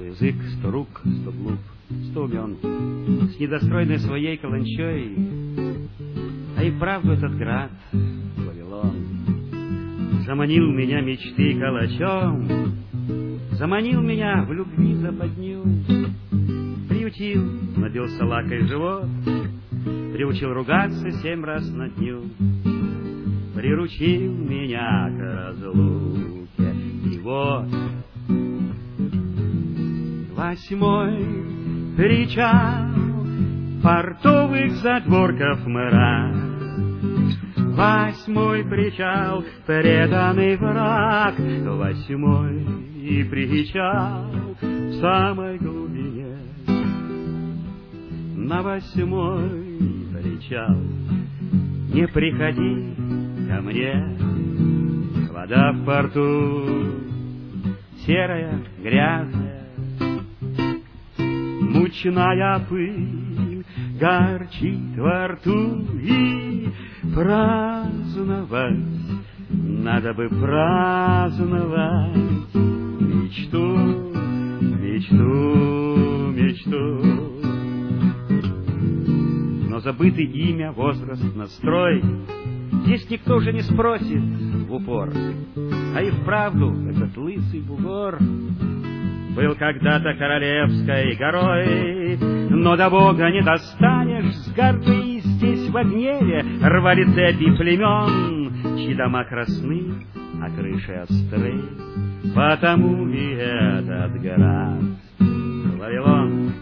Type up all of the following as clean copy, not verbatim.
Сто язык, сто рук, сто глуп, сто умен, с недостроенной своей каланчой. А и вправду этот град, Вавилон, заманил меня мечты калачом, заманил меня в любви западню, приютил, набил салакой живот, приучил ругаться 7 раз на дню, приручил меня к разлуке. И вот 8-й причал портовых задворков мрак, 8-й причал преданный враг, 8-й причал в самой глубине. На 8-й причал не приходи ко мне, вода в порту серая, грязная, мучная пыль горчит во рту, и праздновать, надо бы праздновать мечту, мечту, мечту. Но забыты имя, возраст, настрой здесь никто уже не спросит в упор. А и вправду этот лысый бугор был когда-то королевской горой, но до Бога не достанешь с горы. Здесь в гневе рвали цепи племен, чьи дома красны, а крыши остры. Потому и этот град Вавилон.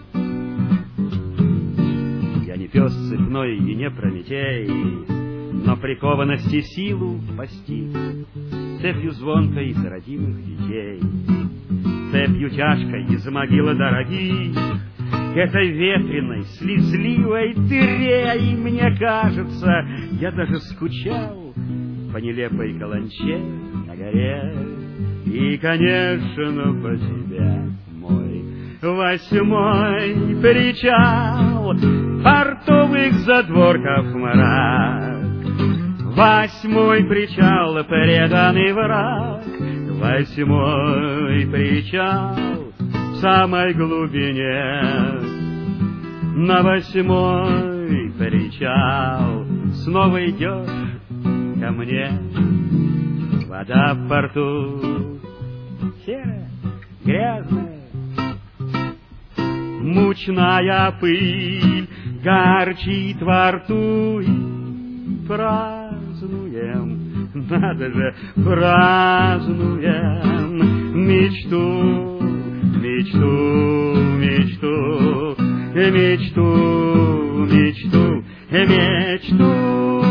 Я не пес цепной и не Прометей, но прикованности силу постиг цепью звонкой из родимых детей, цепью тяжкой из могилы дорогих, к этой ветреной, слезливой дыре. И мне кажется, я даже скучал по нелепой каланче на горе. И, конечно, по тебе, мой 8-й причал портовых задворков мрак, 8-й причал преданный враг, 8-й причал в самой глубине. На 8-й причал снова идешь ко мне, вода в порту серая, грязная, мучная пыль горчит во рту, и празднуем, надо же, празднуем мечту, мечту, мечту, мечту, мечту, мечту.